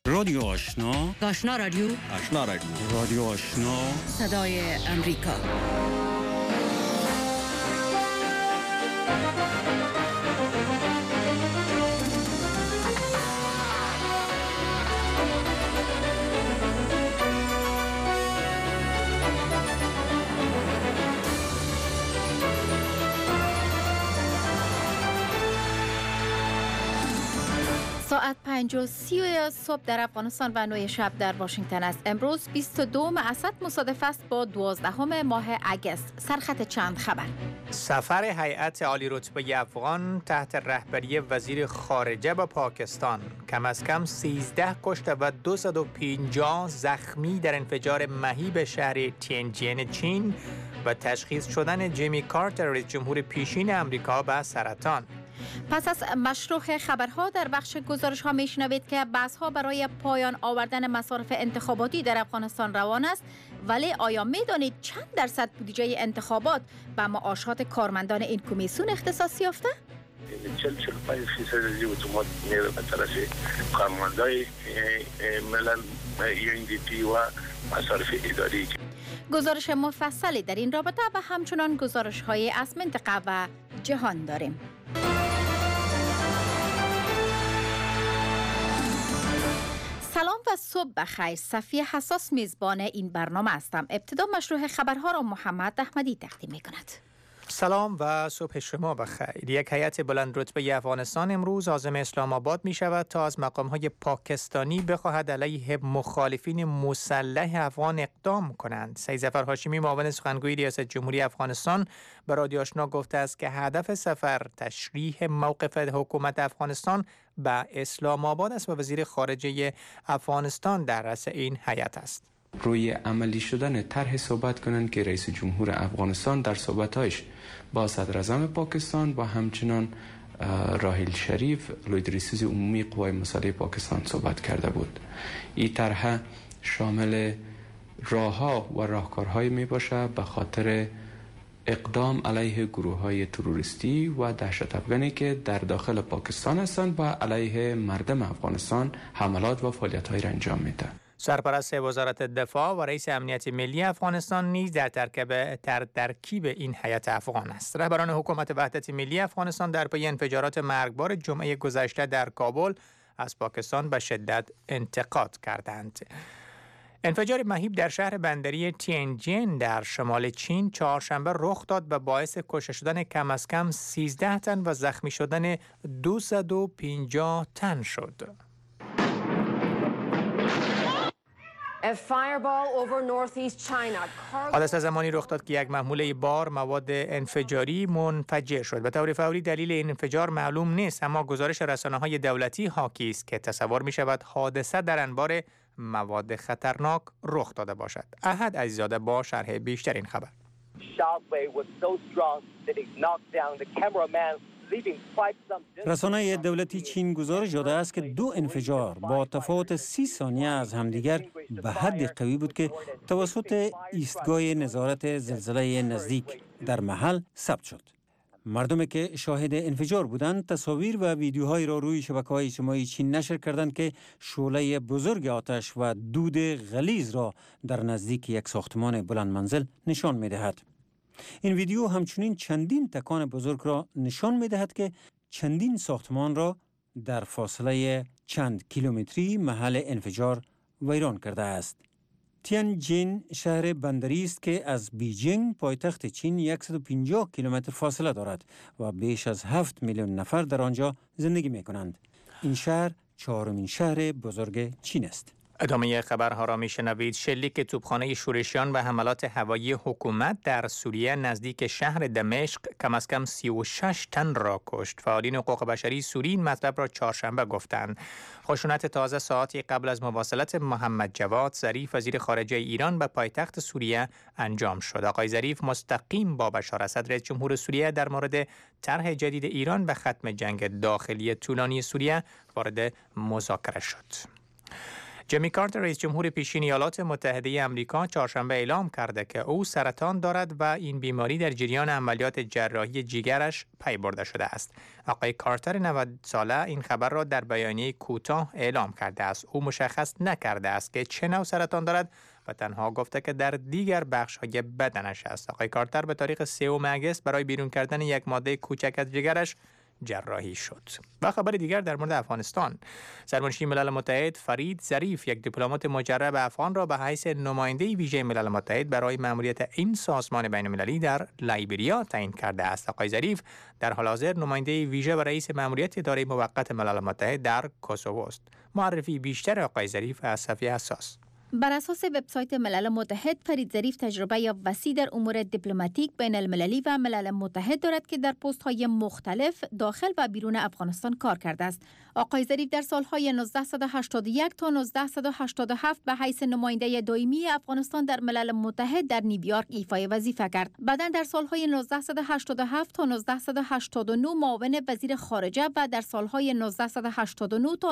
رادیو آشنا، آشنا رادیو، آشنا رادیو، رادیو آشنا، صدای امریکا. ساعت 5:30 صبح در افغانستان و 9 شب در واشنگتن است. امروز 22 اسد مصادف است با 12 ماه اگست. سرخط چند خبر. سفر هیئت عالی رتبه افغان تحت رهبری وزیر خارجه به پاکستان، کم از کم 13 کشته و 250 زخمی در انفجار مهیب شهر تینجین چین و تشخیص شدن جیمی کارتر رئیس جمهور پیشین امریکا به سرطان. پس از مشروع خبرها در بخش گزارش ها میشنوید که بحث‌ها برای پایان آوردن مصارف انتخاباتی در افغانستان روان است، ولی آیا میدانید چند درصد بودجه انتخابات به معاشات کارمندان این کمیسیون اختصاص یافته؟ 40-45% اتومات میره به طرف کارمندای ملل UNDP و مصارف اداری. گزارش مفصلی در این رابطه و همچنان گزارش های از منطقه و جهان داریم. سلام و صبح بخیر. صفیه حساس میزبان این برنامه هستم. ابتدا مشروع خبرها را محمد احمدی تقدیم میکند. سلام و صبح شما بخیر. یک هیئت بلند رتبه افغانستان امروز عازم اسلام آباد می شود تا از مقام‌های پاکستانی بخواهد علیه مخالفین مسلح افغان اقدام کنند. سید ظفر هاشمی معاون سخنگوی ریاست جمهوری افغانستان به رادیو آشنا گفته است که هدف سفر تشریح موقف حکومت افغانستان به اسلام آباد است و وزیر خارجه افغانستان در رأس این هیئت است. روی عملی شدن طرح صحبت کنند که رئیس جمهور افغانستان در صحبت‌هایش با صدراعظم پاکستان و همچنان راحیل شریف لویدریسوز عمومی قوای مسلح پاکستان صحبت کرده بود. این طرح شامل راه‌ها و راهکارهای می باشد به خاطر اقدام علیه گروه‌های تروریستی و دهشت افغانی که در داخل پاکستان هستند و علیه مردم افغانستان حملات و فعالیت‌های را انجام می‌دهند. سرپرست وزارت دفاع و رئیس امنیت ملی افغانستان نیز در ترکیب این هیئت افغان است. رهبران حکومت وحدت ملی افغانستان در پی انفجارات مرگبار جمعه گذشته در کابل از پاکستان به شدت انتقاد کردند. انفجار مهیب در شهر بندری تینجین در شمال چین چهارشنبه رخ داد و باعث کشته شدن کم از کم 13 تن و زخمی شدن 250 تن شد. حادثه زمانی رخ داد که یک محموله بار مواد انفجاری منفجر شد. به طور فوری دلیل این انفجار معلوم نیست، اما گزارش رسانه‌های دولتی حاکی است که تصور می‌شود حادثه در انبار مواد خطرناک رخ داده باشد. احد عزیزاده با شرح بیشتر این خبر. رسانه دولتی چین گزارش داده است که 2 انفجار با تفاوت 30 ثانیه از همدیگر به حد قوی بود که توسط ایستگاه نظارت زلزله نزدیک در محل ثبت شد. مردمی که شاهد انفجار بودند تصاویر و ویدیوهایی را روی شبکه‌های اجتماعی چین نشر کردند که شعله بزرگ آتش و دود غلیظ را در نزدیک یک ساختمان بلند منزل نشان می‌دهد. این ویدیو همچنین چندین تکان بزرگ را نشان می‌دهد که چندین ساختمان را در فاصله چند کیلومتری محل انفجار ویران کرده است. تینجین شهر بندری است که از بیجینگ پایتخت چین 150 کیلومتر فاصله دارد و بیش از 7 میلیون نفر در آنجا زندگی می‌کنند. این شهر 4مین شهر بزرگ چین است. ادامه خبرها را میشنوید. شلیک توپخانه شورشیان و حملات هوایی حکومت در سوریه نزدیک شهر دمشق کم از کم 36 تن را کشت. فعالین حقوق بشری سوری این مطلب را چهارشنبه گفتند. خشونت تازه ساعتی قبل از مواصلت محمد جواد ظریف وزیر خارجه ایران به پایتخت سوریه انجام شد. آقای ظریف مستقیم با بشار اسد رئیس جمهور سوریه در مورد طرح جدید ایران به ختم جنگ داخلی طولانی سوریه وارد مذاکره شد. جمی کارتر رئیس جمهور پیشین ایالات متحده آمریکا چهارشنبه اعلام کرده که او سرطان دارد و این بیماری در جریان عملیات جراحی جیگرش پی برده شده است. آقای کارتر 90 ساله این خبر را در بیانیه کوتاه اعلام کرده است. او مشخص نکرده است که چه نوع سرطان دارد و تنها گفته که در دیگر بخش‌های بدنش است. آقای کارتر به تاریخ 3 اگست برای بیرون کردن یک ماده کوچک از جگرش جراحی شد. و خبر دیگر در مورد افغانستان، سرمنشی ملل متحد فرید ظریف یک دیپلمات مجرب افغان را به حیث نماینده ویژه ملل متحد برای مأموریت این سازمان بین‌المللی در لایبریا تعیین کرده است. آقای ظریف در حال حاضر نماینده ویژه و رئیس مأموریت اداره موقت ملل متحد در کوسوو است. معرفی بیشتر آقای ظریف از صفحه اساس. بر اساس وبسایت ملل متحد، فرید ظریف تجربه یا وسیع در امور دیپلماتیک بین المللی و ملل متحد دارد که در پست‌های مختلف داخل و بیرون افغانستان کار کرده است. آقای ظریف در سالهای 1981 تا 1987 به حیث نماینده دائمی افغانستان در ملل متحد در نیویورک ایفای وظیفه کرد. بعداً در سالهای 1987 تا 1989 معاون وزیر خارجه و در سالهای 1989 تا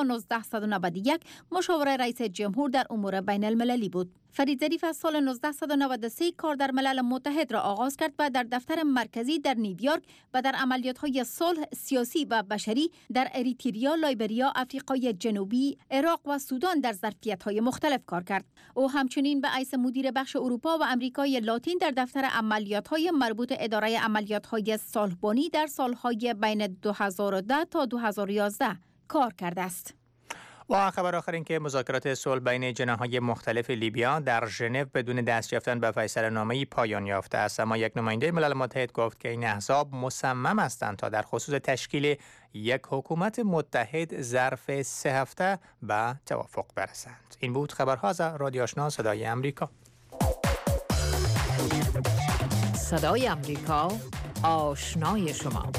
1991 مشاور رئیس جمهور در امور بین المللی بود. فرید ظریف از سال 1993 کار در ملل متحد را آغاز کرد و در دفتر مرکزی در نیویورک و در عملیات‌های صلح سیاسی و بشری در اریتریا، لایبریا، آفریقای جنوبی، عراق و سودان در ظرفیت‌های مختلف کار کرد. او همچنین به حیث مدیر بخش اروپا و امریکای لاتین در دفتر عملیات‌های مربوط اداره عملیات‌های صلح‌بانی در سال‌های بین 2010 تا 2011 کار کرده است. و خبر آخر این که مذاکرات صلح بین جناح‌های مختلف لیبیا در ژنو بدون دست یافتن به فیصله‌نامه‌ای پایان یافته است، اما یک نماینده ملل متحد گفت که این احزاب مصمم هستند تا در خصوص تشکیل یک حکومت متحد ظرف 3 هفته به توافق برسند. این بود خبرها از رادیو آشنا صدای آمریکا. صدای آمریکا، آشنای شما.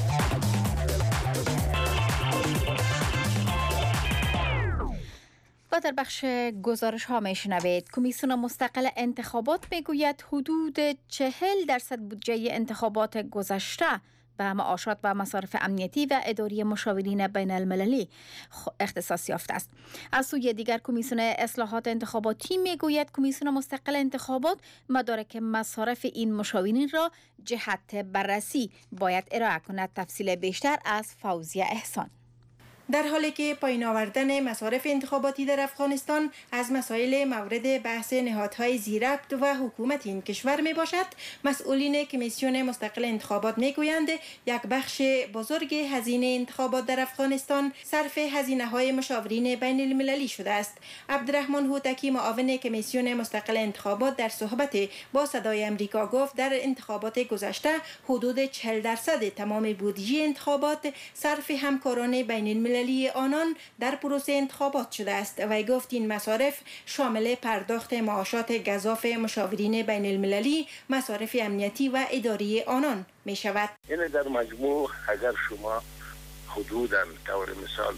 و در بخش گزارش ها میشنوید کمیسیون مستقل انتخابات میگوید حدود 40% بودجه انتخابات گذشته به معاشات و مصارف امنیتی و اداری مشاورین بین المللی اختصاص یافته است. از سوی دیگر کمیسیون اصلاحات انتخاباتی میگوید کمیسیون مستقل انتخابات مدارک مصارف این مشاورین را جهت بررسی باید ارائه کند. تفصیل بیشتر از فوزیه احسان. در حالی که پایین آوردن مصارف انتخاباتی در افغانستان از مسائل مورد بحث نهادهای ذی‌ربط و حکومت این کشور می باشد، مسئولین کمیسیون مستقل انتخابات می گویند یک بخش بزرگ هزینه انتخابات در افغانستان صرف هزینه‌های مشاورین بین المللی شده است. عبدالرحمن هوتکی معاون کمیسیون مستقل انتخابات در صحبت با صدای آمریکا گفت در انتخابات گذشته حدود 40% تمام بودجه انتخابات صرف همکاران بین المللی آنان در پروسه انتخابات شده است و گفت این مصارف شامل پرداخت معاشات گزاف مشاورین بین المللی، مصارف امنیتی و اداری آنان می شود. یعنی در مجموع اگر شما حدوداً طور مثال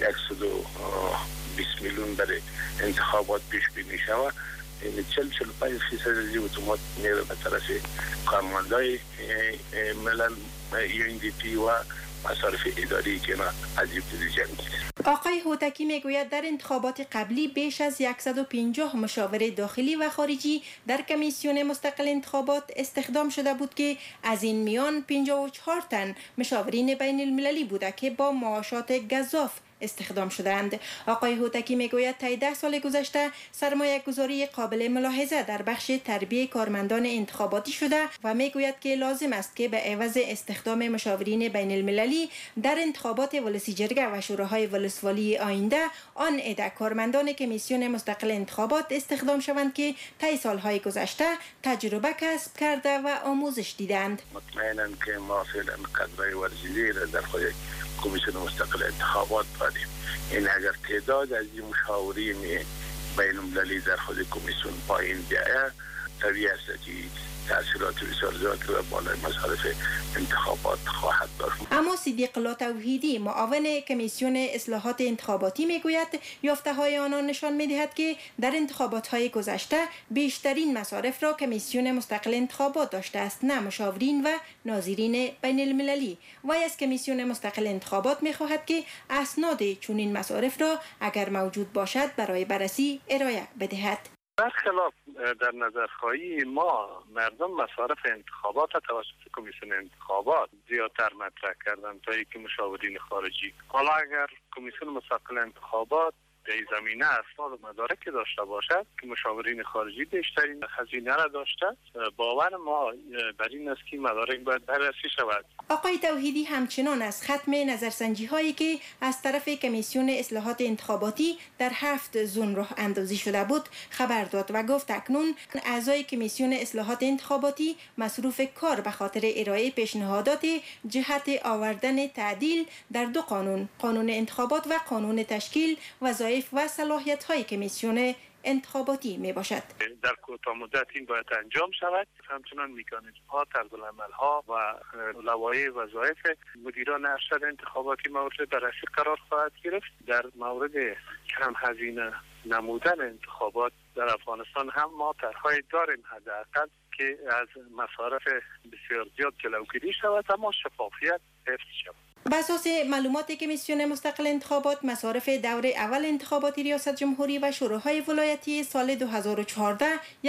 120 میلیون برای انتخابات پیش بینی شود، یعنی 40-45% از این اتومات میره به طرف کارمندای ملل UNDP و مصارف اداری که از این بودجه میگیره. آقای هوتکی میگوید در انتخابات قبلی بیش از 150 مشاور داخلی و خارجی در کمیسیون مستقل انتخابات استخدام شده بود که از این میان 54 تن مشاورین بین المللی بوده که با معاشات گزاف استخدام شدند. آقای هوتکی میگوید طی 10 سال گذشته سرمایه گذاری قابل ملاحظه در بخش تربیه کارمندان انتخاباتی شده و میگوید که لازم است که به عوض استخدام مشاورین بین المللی در انتخابات ولسی جرگه و شوراهای ولسوالی آینده آن عده کارمندان کمیسیون مستقل انتخابات استخدام شوند که طی سالهای گذشته تجربه کسب کرده و آموزش دیدند. مطمئناً که ما فعلا قدرهای ورزیده را در خود کمیسیون مستقل انتخابات داریم. این اگر تعداد از این مشاورین بین المللی در خود کمیسیون پایین بیاید، طبیعی است که تاثیرات بسیار زیاد و بالای مصارف انتخابات خواهد داشت. اما صدیق الله توحیدی معاون کمیسیون اصلاحات انتخاباتی میگوید یافته‌های آنان نشان می‌دهد که در انتخابات‌های گذشته بیشترین مصارف را کمیسیون مستقل انتخابات داشته است، نه مشاورین و ناظرین بین المللی. وی از کمیسیون مستقل انتخابات می‌خواهد که اسناد چنین مصارف را اگر موجود باشد برای بررسی ارائه بدهد. برخلاف در نظرخواهی ما مردم مصارف انتخابات توسط کمیسیون انتخابات زیادتر مطرح کردند تا اینکه مشاورین خارجی. حالا اگر کمیسیون مستقل انتخابات در زمینه اسناد و مدارکی داشته باشد که مشاورین خارجی بیشترین هزینه را داشته، باور ما بر این است که مدارک باید بررسی شود. آقای توحیدی همچنان از ختم نظرسنجی هایی که از طرف کمیسیون اصلاحات انتخاباتی در 7 زون راه اندازی شده بود خبر داد و گفت اکنون اعضای کمیسیون اصلاحات انتخاباتی مصروف کار به خاطر ارائه پیشنهادات جهت آوردن تعدیل در 2 قانون، قانون انتخابات و قانون تشکیل وظایف و صلاحیت های کمیسیون انتخاباتی می باشد. در کوتاه مدت این باید انجام شود. همچنان مکانیزم ها، طرز العمل ها و لوایح وظایف مدیران ارشد انتخاباتی مورد بررسی قرار خواهد گرفت. در مورد کم هزینه نمودن انتخابات در افغانستان هم ما طرح‌های داریم، حداقل که از مصارف بسیار زیاد جلوگیری شود اما شفافیت حفظ شود. بر اساس معلومات کمیسیون مستقل انتخابات، مصارف دور اول انتخابات ریاست جمهوری و شوراهای ولایتی سال 2014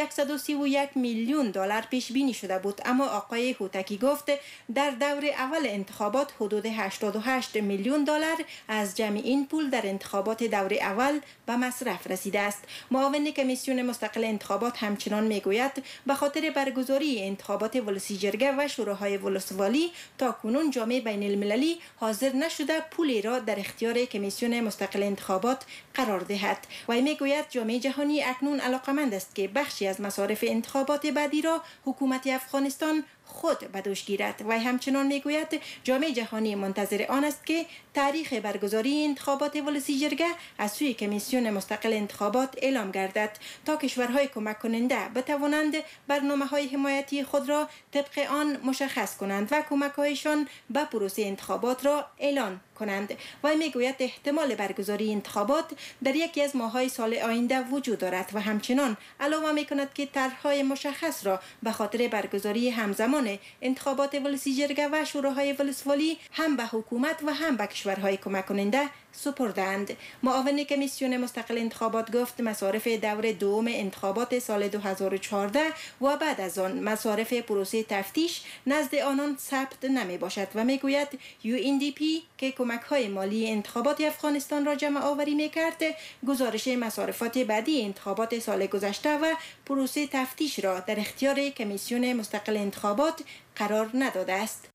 131 میلیون دلار پیش بینی شده بود، اما آقای هوتکی گفت در دور اول انتخابات حدود 88 میلیون دلار از جمع این پول در انتخابات دور اول به مصرف رسیده است. معاون کمیسیون مستقل انتخابات همچنان میگوید به خاطر برگزاری انتخابات ولسی جرگه و شوراهای ولسوالی تا کنون جامعه بین المللی حاضر نشده پولی را در اختیار کمیسیون مستقل انتخابات قرار دهد. وی میگوید جامعه جهانی اکنون علاقمند است که بخشی از مصارف انتخابات بعدی را حکومت افغانستان خود به دوش گیرد. و همچنان میگوید جامعه جهانی منتظر آن است که تاریخ برگزاری انتخابات ولسی جرگه از سوی کمیسیون مستقل انتخابات اعلام گردد تا کشورهای کمک کننده بتوانند برنامه‌های حمایتی خود را طبق آن مشخص کنند و کمک‌هایشان به پروسه انتخابات را اعلان کنند. و میگوید احتمال برگزاری انتخابات در یکی از ماه‌های سال آینده وجود دارد و همچنان علاوه می‌کند که طرح‌های مشخص را به خاطر برگزاری همزمان انتخابات ولسی جرگه و شوراهای ولسوالی هم به حکومت و هم به کشورهای کمک کننده سپردند. معاون کمیسیون مستقل انتخابات گفت مصارف دور دوم انتخابات سال 2014 و بعد از آن مصارف پروسه تفتیش نزد آنان ثبت نمی باشد و میگوید UNDP که کمک‌های مالی انتخابات افغانستان را جمع آوری می‌کرد، گزارش مصارفات بعدی انتخابات سال گذشته و پروسه تفتیش را در اختیار کمیسیون مستقل انتخابات قرار نداده است.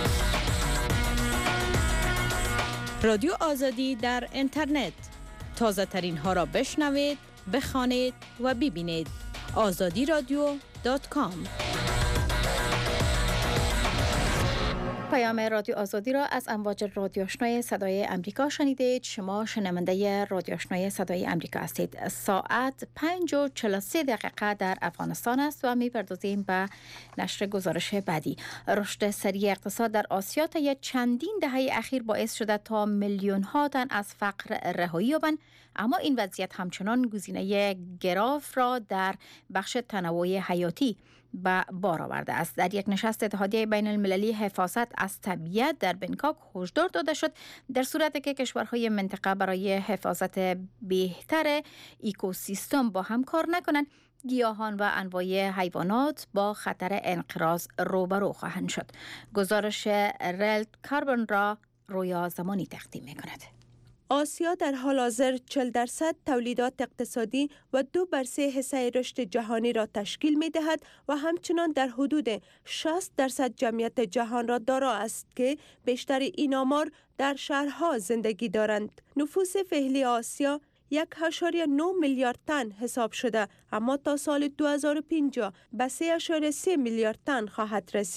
رادیو آزادی در اینترنت، تازه ترین ها را بشنوید، بخوانید و ببینید. azadiradyo.com. پیام رادیو آزادی را از امواج رادیو آشنای صدای امریکا شنیدید. شما شنونده رادیو آشنای صدای امریکا هستید. ساعت 5:43 در افغانستان است و می‌پردازیم به نشر گزارش بعدی. رشد سریع اقتصاد در آسیا طی چندین دهه اخیر باعث شده تا میلیون ها تن از فقر رهایی یابند، اما این وضعیت همچنان گزینه گراف را در بخش تنوع حیاتی به بار آورده است. در یک نشست اتحادیه بین المللی حفاظت از طبیعت در بنکاک هشدار داده شد در صورتی که کشورهای منطقه برای حفاظت بهتر اکوسیستم با هم کار نکنند، گیاهان و انواع حیوانات با خطر انقراض روبرو خواهند شد. گزارش رلت کاربن را رویا زمانی تقدیم می‌کند. آسیا در حال حاضر 40% تولیدات اقتصادی و 2/3 حصه رشد جهانی را تشکیل می دهد و همچنان در حدود 60% جمعیت جهان را دارا است که بیشتر این آمار در شهرها زندگی دارند. نفوس فعلی آسیا 1.9 میلیارد تن حساب شده، اما تا سال 2050 به 3.3 میلیارد تن خواهد رسید.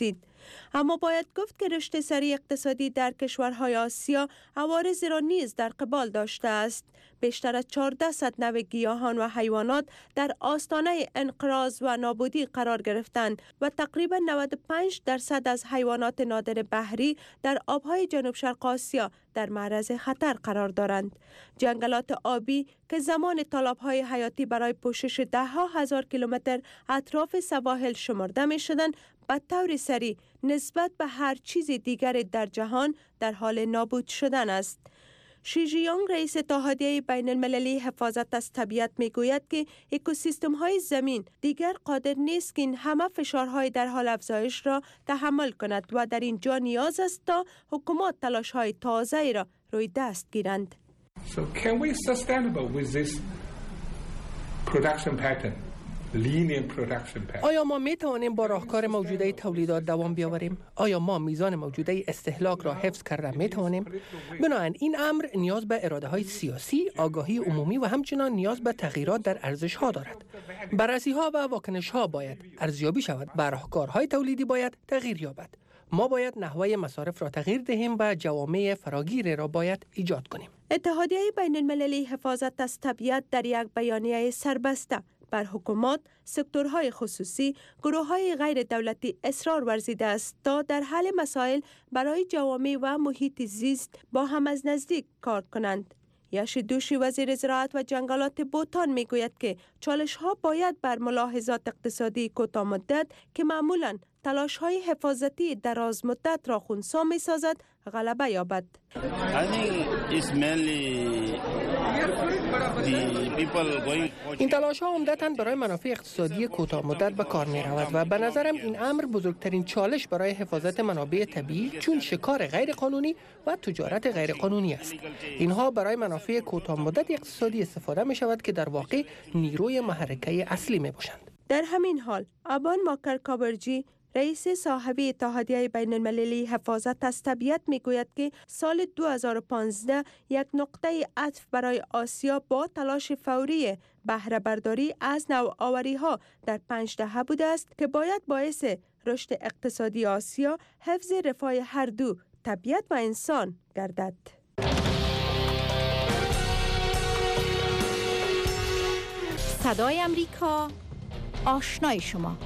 اما باید گفت که رشد سریع اقتصادی در کشورهای آسیا عوارض را نیز در قبال داشته است. بیشتر از 1400 نوع گیاهان و حیوانات در آستانه انقراض و نابودی قرار گرفتند و تقریبا 95% از حیوانات نادر بحری در آبهای جنوب شرق آسیا در معرض خطر قرار دارند. جنگلات آبی که زمان طلب‌های حیاتی برای پوشش ده‌ها هزار کیلومتر اطراف سواحل شمرده می‌شدند، به طور سریع نسبت به هر چیز دیگر در جهان در حال نابود شدن است. شی ژیونگ رئیس اتحادیه بین المللی حفاظت از طبیعت میگوید که اکوسیستم‌های زمین دیگر قادر نیست که این همه فشارهای در حال افزایش را تحمل کند و در اینجا نیاز است تا حکومات تلاش‌های تازه‌ای را روی دست گیرند. So can we sustainable with this production pattern? آیا ما می توانیم با راهکار موجوده تولیدات دوام بیاوریم؟ آیا ما میزان موجوده استهلاک را حفظ کرده می توانیم؟ بنابراین این امر نیاز به اراده های سیاسی، آگاهی عمومی و همچنان نیاز به تغییرات در ارزش ها دارد. بررسی ها و واکنش ها باید ارزیابی شود. راهکارهای تولیدی باید تغییر یابد. ما باید نحوه مصارف را تغییر دهیم و جوامع فراگیر را باید ایجاد کنیم. اتحادیه بین المللی حفاظت از طبیعت در یک بیانیه سربسته بر حکومات، سکتورهای خصوصی، گروه‌های غیر دولتی اصرار ورزیده است تا در حل مسائل برای جوامع و محیط زیست با هم از نزدیک کار کنند. یاشی دوشی وزیر زراعت و جنگلات بوتان میگوید که چالش‌ها باید بر ملاحظات اقتصادی کوتاه مدت که معمولاً تلاش‌های حفاظتی دراز مدت را خنثی می‌سازد غلبه یابد. این تلاش ها عمدتاً برای منافع اقتصادی کوتاه مدت به کار می رود و به نظرم این امر بزرگترین چالش برای حفاظت منابع طبیعی چون شکار غیر قانونی و تجارت غیر قانونی است. اینها برای منافع کوتاه مدت اقتصادی استفاده می شود که در واقع نیروی محرکه اصلی می باشند. در همین حال ابان ماکر کابرجی رئیس صاحبی اتحادیه بین المللی حفاظت از طبیعت میگوید که سال 2015 یک نقطه عطف برای آسیا با تلاش فوری بهره برداری از نوآوری‌ها در 5 دهه بوده است که باید باعث رشد اقتصادی آسیا، حفظ رفاه هر دو طبیعت و انسان گردد. صدای امریکا، آشنای شما.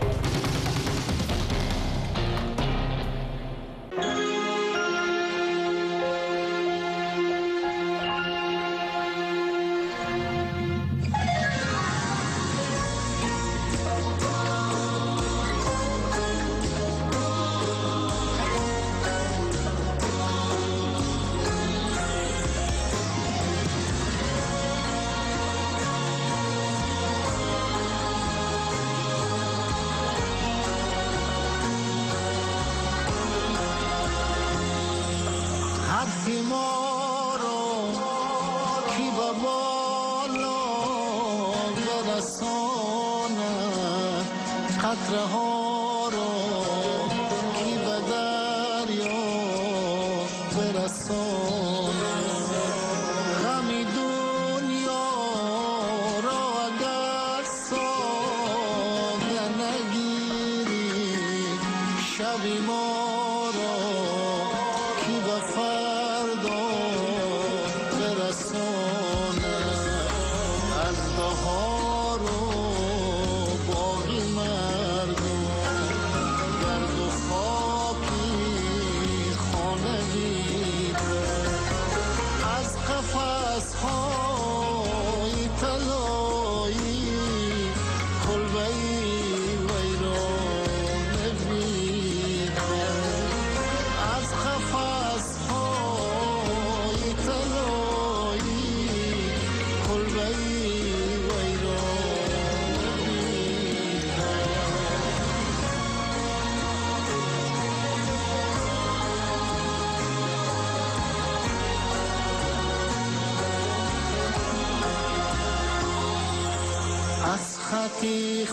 خطی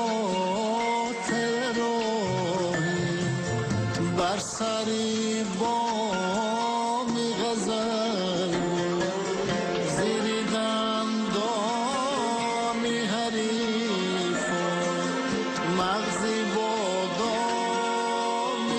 خاطر روی بر سری بام غزل زیر دندانی حریف مغزی بادام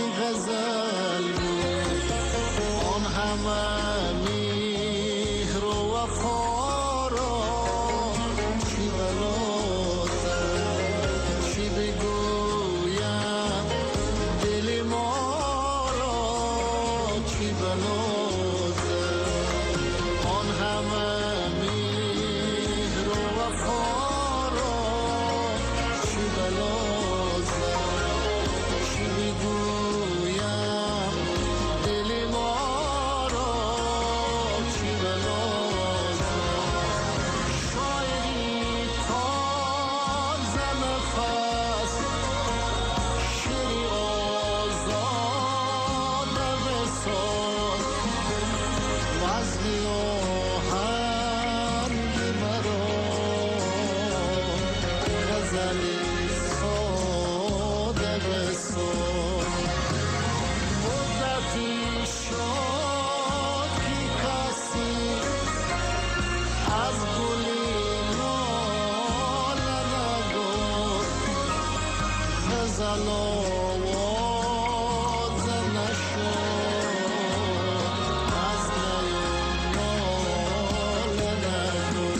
ولی ساده بساز مدتی شد که کسی از گلی ناله نگفت غزل آواز نشد از ناله نگفت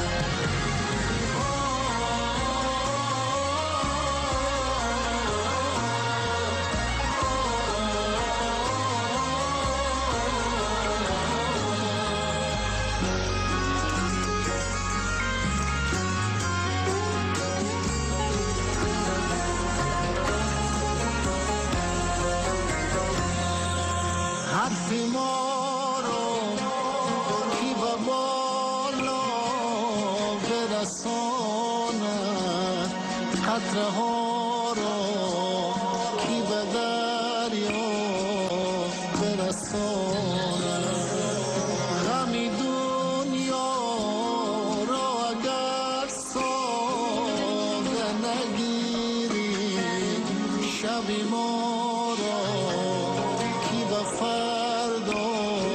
حرفی ما رو کی به بالا برساند قطره ها رو کی به دریا برساند غمی دنیا را اگر ساده نگیری شبی ما را کی به فردا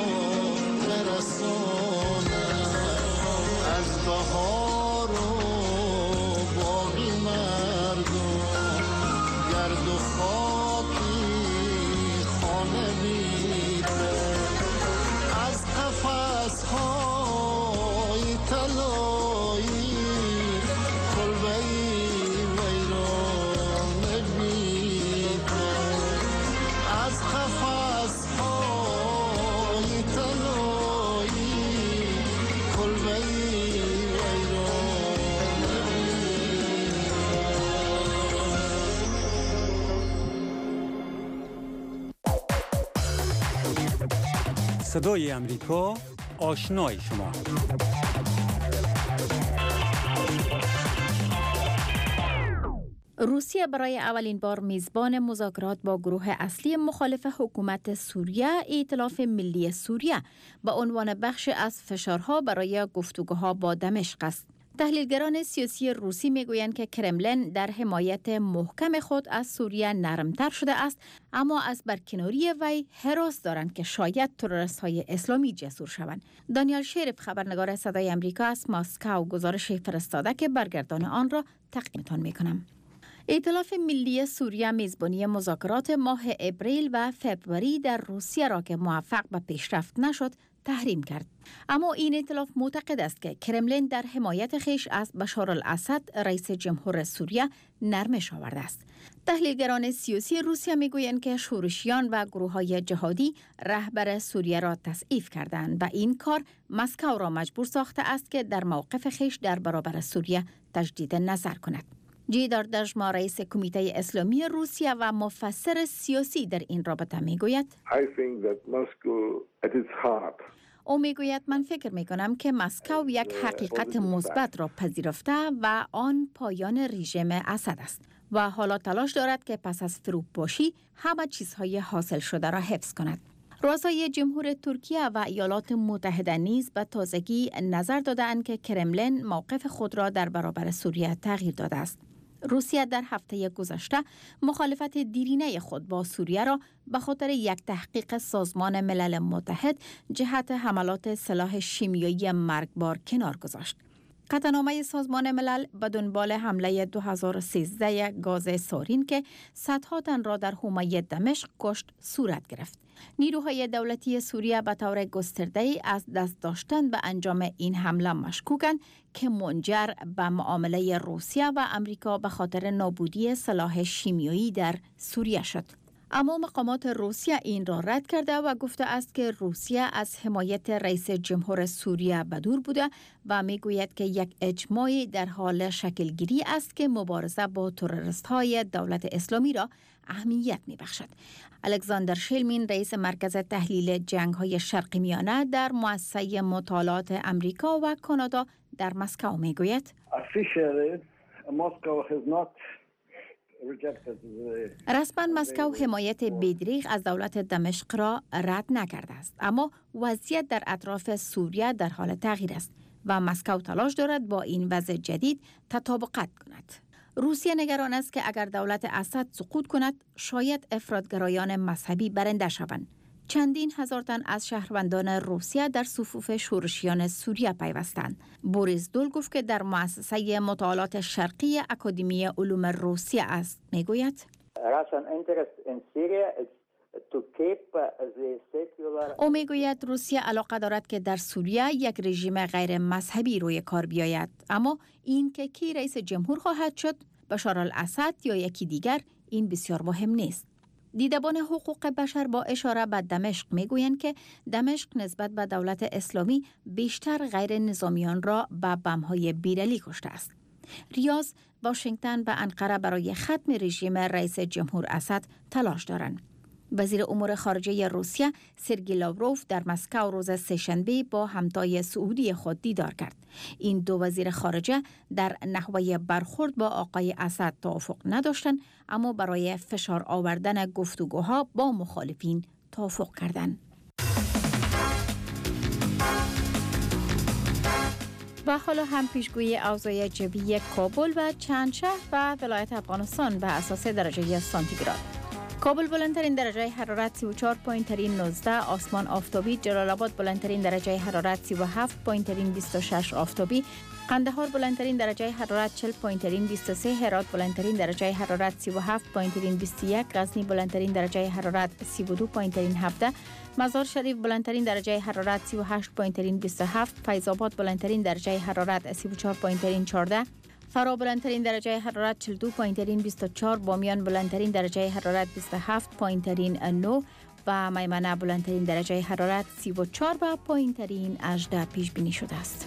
برساند از بهار و باقی مردم گرد و خاکی خانه بیده از قفس های طلایی کلبه ویران بیده از قفس های طلایی کلبه صدای امریکا، آشنای شما. روسیه برای اولین بار میزبان مذاکرات با گروه اصلی مخالف حکومت سوریه ائتلاف ملی سوریه به عنوان بخش از فشارها برای گفتگوها با دمشق است. تحلیلگران سیاسی روسی میگویند که کرملن در حمایت محکم خود از سوریه نرمتر شده است، اما از برکناری وی هراس دارند که شاید تروریست‌های اسلامی جسور شوند. دانیال شریف خبرنگار صدای امریکا از مسکو گزارش فرستاده که برگردان آن را تقدیمتان میکنم. ائتلاف ملی سوریه میزبانی مذاکرات ماه اپریل و فوریه در روسیه را که موفق به پیشرفت نشد تحریم کرد. اما این ائتلاف معتقد است که کرملن در حمایت خویش از بشار الاسد رئیس جمهور سوریه نرمش آورده است. تحلیلگران سیاسی روسیه میگویند که شورشیان و گروه‌های جهادی رهبر سوریه را تضعیف کردند و این کار مسکو را مجبور ساخته است که در موقف خویش در برابر سوریه تجدید نظر کند. جیدار دژما رئیس کمیته اسلامی روسیه و مفسر سیاسی در این رابطه میگوید او میگوید من فکر میکنم که مسکو یک حقیقت مثبت را پذیرفته و آن پایان رژیم اسد است و حالا تلاش دارد که پس از فروپاشی همه چیزهای حاصل شده را حفظ کند. رؤسای جمهور ترکیه و ایالات متحده نیز به تازگی نظر دادند که کرملن موقف خود را در برابر سوریه تغییر داده است. روسیه در هفته گذشته مخالفت دیرینه خود با سوریه را به خاطر یک تحقیق سازمان ملل متحد جهت حملات سلاح شیمیایی مرگبار کنار گذاشت. قطعنامه سازمان ملل به دنبال حمله 2013 گاز سارین که صدها تن را در حومه دمشق کشت صورت گرفت. نیروهای دولتی سوریه به طور گسترده از دست داشتن به انجام این حمله مشکوکند که منجر به معامله روسیه و امریکا به خاطر نابودی سلاح شیمیایی در سوریه شد. اما مقامات روسیه این را رد کرده و گفته است که روسیه از حمایت رئیس جمهور سوریه بدور بوده و میگوید که یک اجماع در حال شکلگیری است که مبارزه با تروریست‌های دولت اسلامی را اهمیت می‌بخشد. الکساندر شلمین رئیس مرکز تحلیل جنگ‌های شرق میانه در مؤسسه مطالعات امریکا و کانادا در مسکو میگوید رسما مسکو حمایت بیدریغ از دولت دمشق را رد نکرده است، اما وضعیت در اطراف سوریه در حال تغییر است و مسکو تلاش دارد با این وضع جدید تطابقت کند. روسیه نگران است که اگر دولت اسد سقوط کند شاید افراطگرایان مذهبی برنده شوند. چندین هزار تن از شهروندان روسیه در صفوف شورشیان سوریه پیوستند. بوریس دول گفت که در مؤسسه مطالعات شرقی اکادمی علوم روسیه است. میگوید او میگوید روسیه علاقه دارد که در سوریه یک رژیم غیر مذهبی روی کار بیاید، اما این که کی رئیس جمهور خواهد شد، بشار الاسد یا یکی دیگر، این بسیار مهم نیست. دیدبان حقوق بشر با اشاره به دمشق میگویند که دمشق نسبت به دولت اسلامی بیشتر غیر نظامیان را به بم‌های بیرلی کشته است. ریاض، واشنگتن و انقره برای ختم رژیم رئیس جمهور اسد تلاش دارند. وزیر امور خارجه روسیه سرگئی لاوروف در مسکو روز سه‌شنبه با همتای سعودی خود دیدار کرد. این دو وزیر خارجه در نحوه برخورد با آقای اسد توافق نداشتند، اما برای فشار آوردن گفتگوها با مخالفین توافق کردند. و حالا هم پیشگویی اوضاع جوی کابل و چند شهر و ولایت افغانستان به اساس درجه سانتیگراد. کابل بلندترین درجه حرارت 34 پایین ترین 19، آسمان آفتابی. جلال آباد بلندترین درجه حرارت 37 پایین ترین 26 آفتابی. قندهار بلندترین درجه حرارت 40 پایین ترین 23، هرات بلندترین درجه حرارت 37 پایین ترین 21، غزنی بلندترین درجه حرارت 32 پایین ترین 17، مزار شریف بلندترین درجه حرارت 38 پایین ترین 27، فیض آباد بلندترین درجه حرارت 34 پایین ترین 14، فرا بلندترین درجه حرارت 42 پایین ترین 24، بامیان بلندترین درجه حرارت 27 پایین ترین 9 و میمنه بلندترین درجه حرارت 34 و پایین ترین 18 پیش بینی شده است.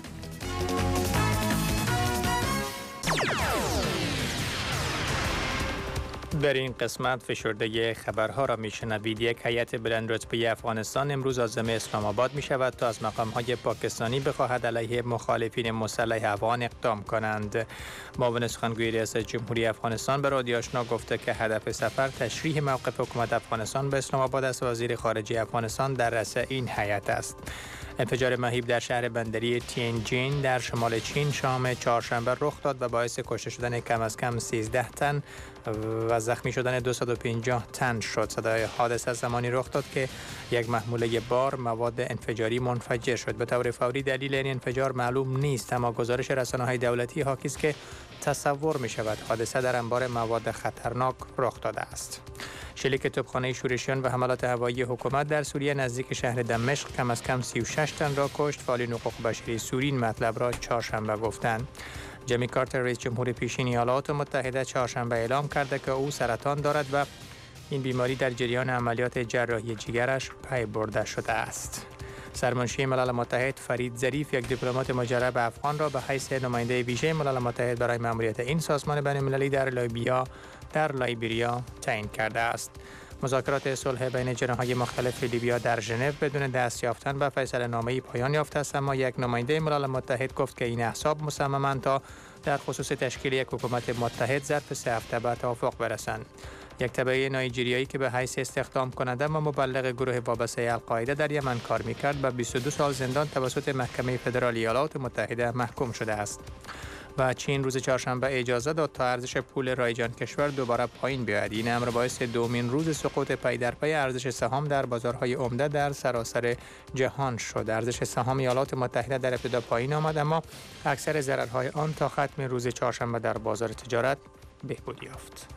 در این قسمت فشرده خبرها را میشنوید. یک هیئت بلندرتبه افغانستان امروز عازم اسلام آباد می شود تا از مقام‌های پاکستانی بخواهد علیه مخالفین مسلح افغان اقدام کنند. معاون سخنگوی ریاست جمهوری افغانستان به رادیو آشنا گفته که هدف سفر تشریح موقف حکومت افغانستان به اسلام آباد است. وزیر خارجه افغانستان در رأس این هیئت است. انفجار مهیب در شهر بندری تینجین در شمال چین شام چهارشنبه رخ داد و باعث کشته شدن کم از کم 13 تن و زخمی شدن 250 تن شد. صدای حادثه زمانی رخ داد که یک محموله بار مواد انفجاری منفجر شد. به طور فوری دلیل این انفجار معلوم نیست، اما گزارش رسانه‌های دولتی حاکی است که تصور می شود حادثه در انبار مواد خطرناک رخ داده است. شلیک توپخانه شورشیان و حملات هوایی حکومت در سوریه نزدیک شهر دمشق کم از کم 36 تن را کشت. فعالین حقوق بشری سوری این مطلب را چهارشنبه گفتند. جمی کارتر رئیس جمهور پیشین ایالات متحده چهارشنبه اعلام کرده که او سرطان دارد و این بیماری در جریان عملیات جراحی جگرش پی برده شده است. سرمنشی ملل متحد فرید ظریف یک دیپلمات مجرب افغان را به حیث نماینده ویژه ملل متحد برای مأموریت این سازمان بین‌المللی در لایبریا تعیین کرده است. مذاکرات صلح بین جناح‌های مختلف لیبیا در ژنو بدون دست یافتن به فیصله‌نامه‌ای پایان یافته است، اما یک نماینده ملل متحد گفت که این احزاب مصمم‌اند تا در خصوص تشکیل یک حکومت متحد ظرف 3 هفته به توافق برسند. یک تبعه نایجریایی که به حیث استخدام کننده و مبلغ گروه وابسته القاعده در یمن کار می‌کرد به 22 سال زندان توسط محکمه فدرال ایالات متحده محکوم شده است. و چین روز چهارشنبه اجازه داد تا ارزش پول رایجان کشور دوباره پایین بیاید. این امر باعث دومین روز سقوط پی در پی ارزش سهام در بازارهای عمده در سراسر جهان شد. ارزش سهام ایالات متحده در ابتدا پایین آمد، اما اکثر ضررهای آن تا ختم روز چهارشنبه در بازار تجارت بهبود یافت.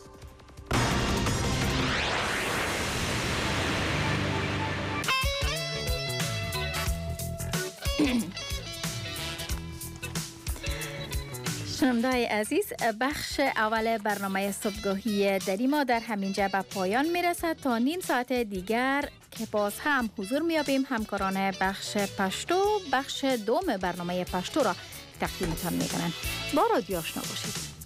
شنونده‌های عزیز، بخش اول برنامه صبحگاهی دری ما در همینجا به پایان میرسد. تا نیم ساعت دیگر که باز هم حضور میابیم همکاران بخش پشتو بخش دوم برنامه پشتو را تقدیمتان میکنند. با رادیو آشنا باشید.